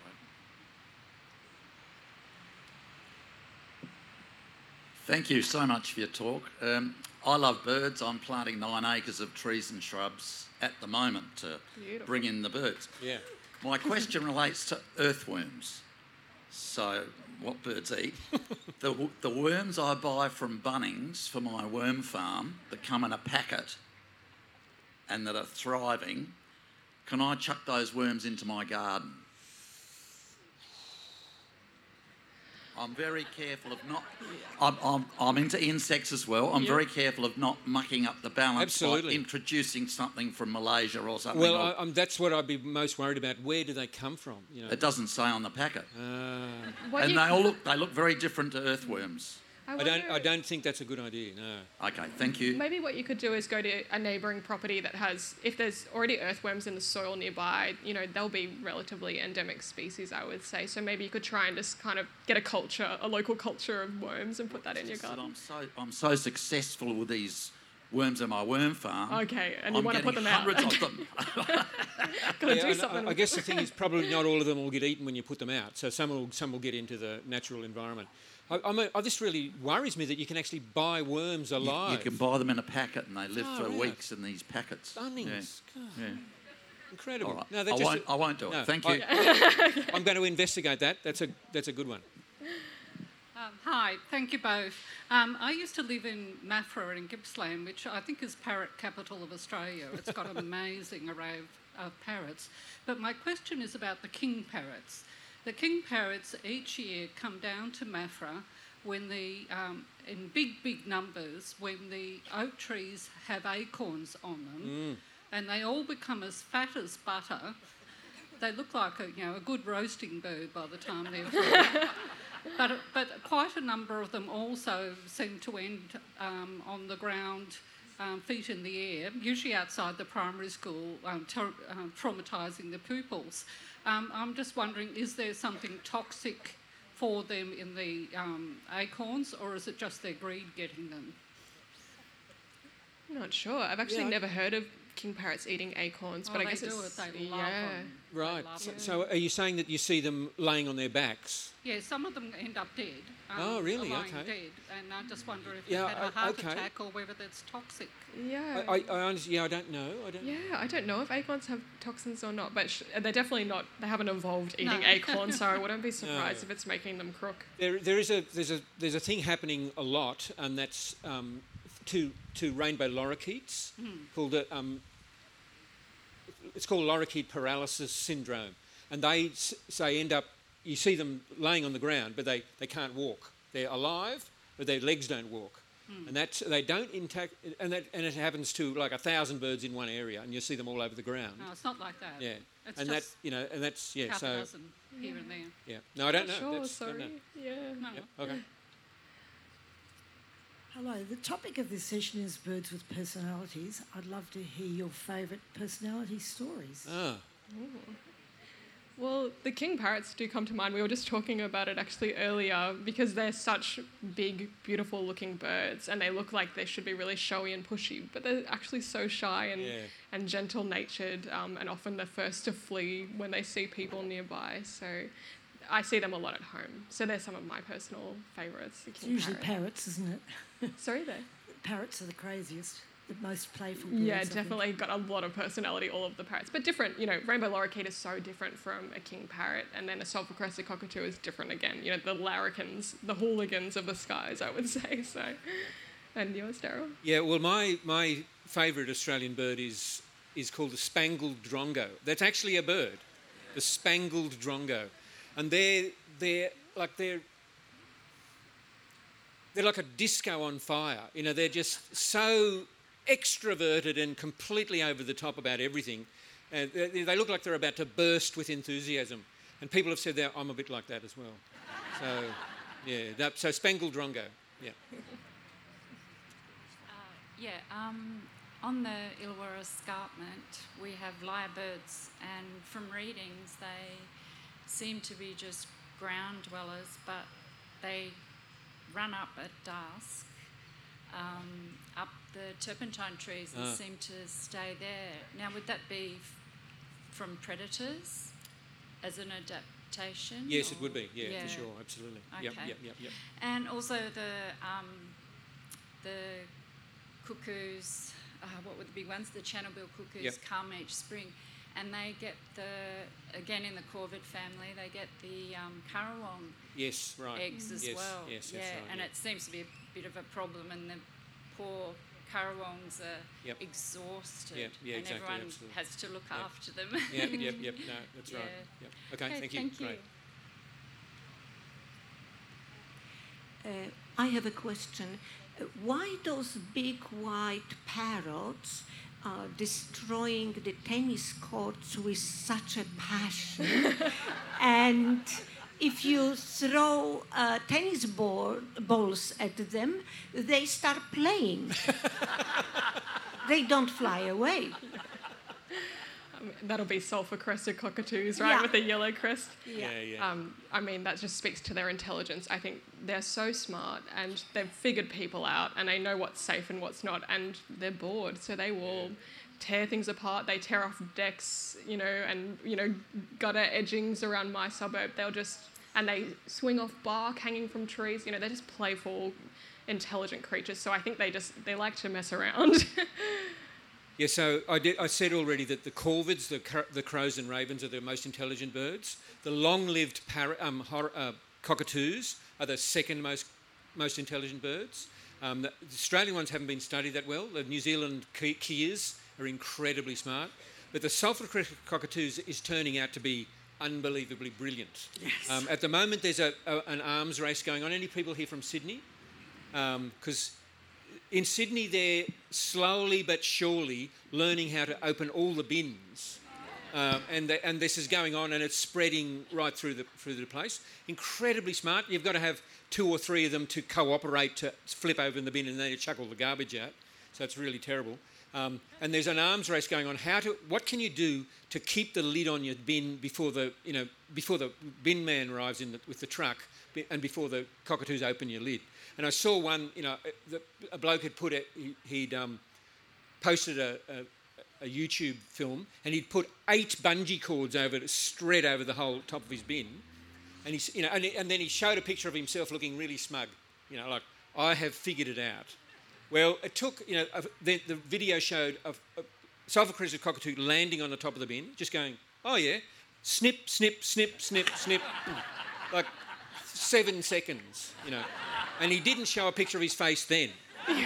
Thank you so much for your talk. I love birds. I'm planting 9 acres of trees and shrubs at the moment to bring in the birds. Yeah. My question relates to earthworms. So, what birds eat. The worms I buy from Bunnings for my worm farm that come in a packet and that are thriving, can I chuck those worms into my garden? I'm very careful of not... I'm into insects as well. I'm very careful of not mucking up the balance. Absolutely. By introducing something from Malaysia or something. Well, that's what I'd be most worried about. Where do they come from? It doesn't say on the packet. What And they look very different to earthworms. I don't think that's a good idea, no. Okay, thank you. Maybe what you could do is go to a neighbouring property that has, if there's already earthworms in the soil nearby, they'll be relatively endemic species, I would say. So maybe you could try and just kind of get a local culture of worms and put that in your garden. I'm so successful with these worms in my worm farm. Okay, and you want to put them out. hundreds of them. Gotta do something. I guess the thing is probably not all of them will get eaten when you put them out. So some will get into the natural environment. This really worries me that you can actually buy worms alive. You can buy them in a packet and they live for weeks in these packets. Bunnings. Yeah. Incredible. All right. No, I won't do it. Thank you. I'm going to investigate that. That's a good one. Hi, thank you both. I used to live in Maffra in Gippsland, which I think is parrot capital of Australia. It's got an amazing array of parrots. But my question is about the king parrots. The king parrots each year come down to Maffra when in big numbers, when the oak trees have acorns on them, and they all become as fat as butter. They look like a good roasting bird by the time they're full. But quite a number of them also seem to end on the ground, feet in the air, usually outside the primary school, traumatising the pupils. I'm just wondering, is there something toxic for them in the acorns, or is it just their greed getting them? I'm not sure. I've actually never heard of king parrots eating acorns, but I guess they love them. Right. Love them. So are you saying that you see them laying on their backs? Yeah, some of them end up dead. Oh, really? Lying Okay. dead, and I just wonder if they had a heart attack or whether that's toxic. Yeah. I honestly, I don't know. I don't know if acorns have toxins or not, but they're definitely not. They haven't evolved eating acorns, so I wouldn't be surprised if it's making them crook. There's a thing happening a lot, and that's to rainbow lorikeets called it's called lorikeet paralysis syndrome, and they end up. You see them laying on the ground, but they can't walk. They're alive, but their legs don't walk, and they don't intact. And it happens to like 1,000 birds in one area, and you see them all over the ground. No, it's not like that. Yeah, It's and just that's half so. a dozen here and there. Yeah, no, I don't know. Sure, Don't know. sorry. Yeah. No. Yep, okay. Hello, the topic of this session is birds with personalities. I'd love to hear your favourite personality stories. Well, the king parrots do come to mind. We were just talking about it actually earlier because they're such big, beautiful looking birds and they look like they should be really showy and pushy, but they're actually so shy and gentle natured and often the first to flee when they see people nearby. So I see them a lot at home. So they're some of my personal favourites. It's usually parrots, isn't it? Sorry there. Parrots are the craziest. the most playful birds. Yeah, I think. definitely got a lot of personality, all of the parrots. But different, rainbow lorikeet is so different from a king parrot, and then a sulphur-crested cockatoo is different again. The larrikins, the hooligans of the skies, I would say. So, and yours, Daryl? Yeah, well, my favourite Australian bird is called the spangled drongo. That's actually a bird, the spangled drongo. And they're like a disco on fire. They're just so extroverted and completely over the top about everything. They look like they're about to burst with enthusiasm. And people have said that I'm a bit like that as well. So, yeah, so spangled drongo, yeah. On the Illawarra escarpment, we have lyrebirds, and from readings, they seem to be just ground dwellers, but they run up at dusk, up the turpentine trees and seem to stay there. Now, would that be from predators as an adaptation? Yes, it would be. Yeah, for sure, absolutely. Okay. Yep. And also the cuckoos, what were the big ones? The channel bill cuckoos come each spring, and they get again in the corvid family, they get the currawong eggs as well. Yes, that's right. And it seems to be a bit of a problem, and the poor currawongs are exhausted, and exactly, everyone absolutely. Has to look after them. Yep. No, that's right. Yep. Okay, thank you. Thank you. Great. I have a question. Why those big white parrots are destroying the tennis courts with such a passion? And if you throw tennis balls at them, they start playing. They don't fly away. That'll be sulphur-crested cockatoos, right, with a yellow crest. Yeah. That just speaks to their intelligence. I think they're so smart, and they've figured people out, and they know what's safe and what's not, and they're bored, so they will tear things apart. They tear off decks, and gutter edgings around my suburb. And they swing off bark hanging from trees. They're just playful, intelligent creatures. So I think they like to mess around. Yeah, so I said already that the corvids, the crows and ravens, are the most intelligent birds. The long-lived cockatoos are the second most intelligent birds. The Australian ones haven't been studied that well. The New Zealand keas are incredibly smart. But the sulphur-crested cockatoos is turning out to be unbelievably brilliant. Yes. At the moment, there's an arms race going on. Any people here from Sydney? Because in Sydney, they're slowly but surely learning how to open all the bins, and this is going on, and it's spreading right through the place. Incredibly smart. You've got to have 2 or 3 of them to cooperate to flip open the bin and then to chuck all the garbage out. So it's really terrible. And there's an arms race going on. What can you do to keep the lid on your bin before the bin man arrives with the truck, and before the cockatoos open your lid? And I saw one, a bloke had he'd posted a YouTube film, and he'd put 8 bungee cords spread over the whole top of his bin, and and then he showed a picture of himself looking really smug, like, I have figured it out. Well, it took, the video showed a sulphur-crested cockatoo landing on the top of the bin, just going, oh yeah, snip, snip, snip, snip, snip, like 7 seconds, And he didn't show a picture of his face then. No.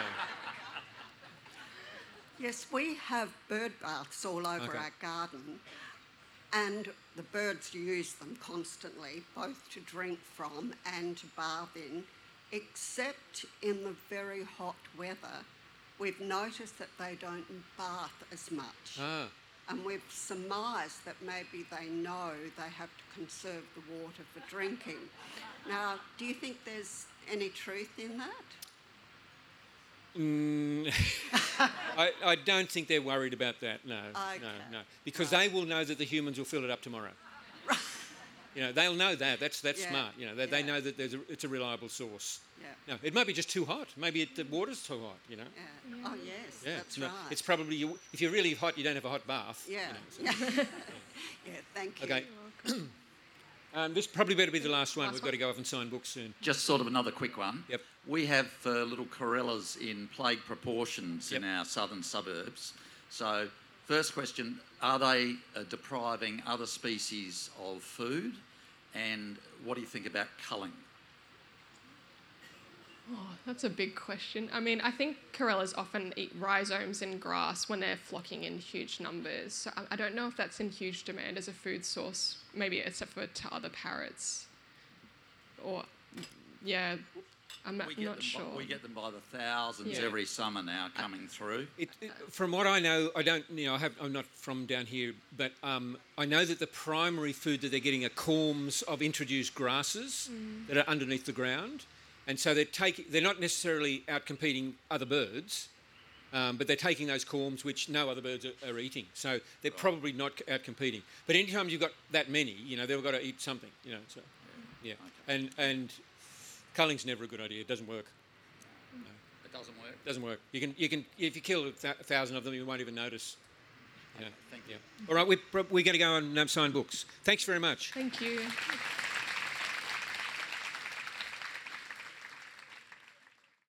Yes, we have bird baths all over our garden, and the birds use them constantly, both to drink from and to bathe in, except in the very hot weather. We've noticed that they don't bath as much. And we've surmised that maybe they know they have to conserve the water for drinking. Now, do you think there's any truth in that? I don't think they're worried about that, no. No. Because they will know that the humans will fill it up tomorrow. They'll know that. That's smart. They know that it's a reliable source. Yeah. No, it might be just too hot. Maybe the water's too hot, Yeah. Oh, yes, that's right. It's probably, if you're really hot, you don't have a hot bath. Yeah. Yeah, thank you. Okay. This probably better be the last one. We've got to go off and sign books soon. Just sort of another quick one. Yep. We have little corellas in plague proportions in our southern suburbs. So, first question, are they depriving other species of food? And what do you think about culling? Oh, that's a big question. I mean, I think corellas often eat rhizomes and grass when they're flocking in huge numbers. So I don't know if that's in huge demand as a food source, maybe except for to other parrots. Or, yeah, I'm not sure. We get them by the thousands every summer now coming through. From what I know, I'm not from down here, but I know that the primary food that they're getting are corms of introduced grasses that are underneath the ground. And so they're not necessarily out competing other birds, but they're taking those corms which no other birds are eating. So they're probably not out competing. But anytime you've got that many, they've got to eat something. So yeah. Okay. And culling's never a good idea. It doesn't work. No. It doesn't work. It doesn't work. You can if you kill 1,000 of them, you won't even notice. Okay, thank you. All right, we're going to go and sign books. Thanks very much. Thank you.